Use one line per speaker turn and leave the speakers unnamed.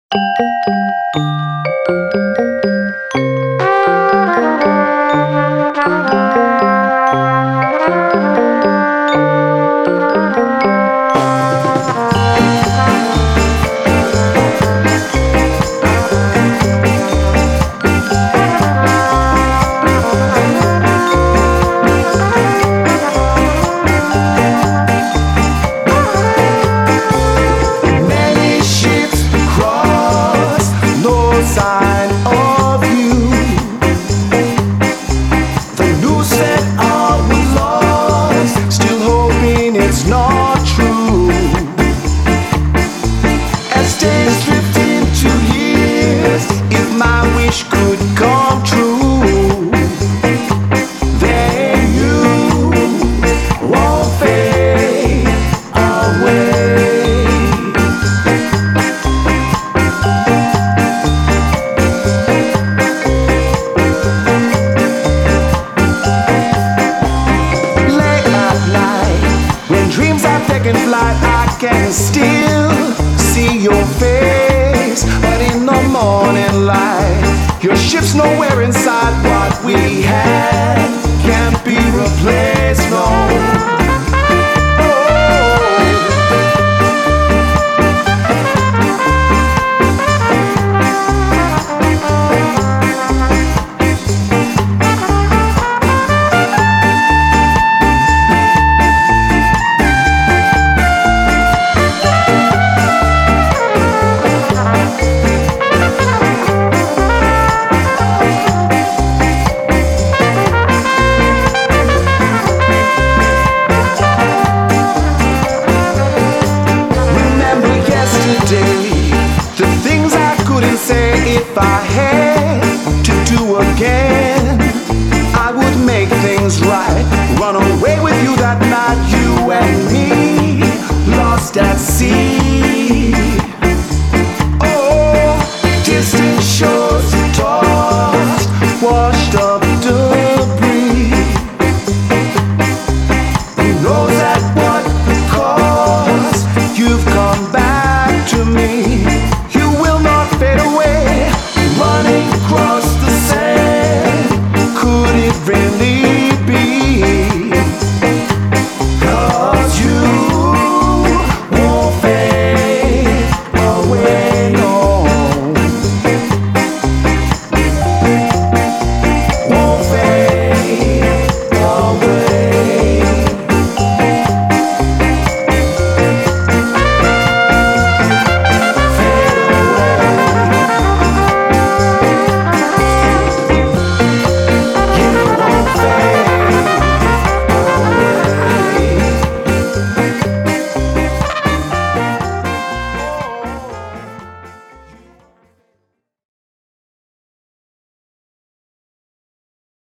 Many ships cross, no sign of you. The news said all was lost, still hoping it's not true. As days drift into years, if my wish could come true, then you won't fade away. Late at night, when dreams are taking flight, I can still see your face. But in the morning light, your ship's nowhere inside. What we had can't be replaced, no. Remember yesterday, the things I couldn't say if I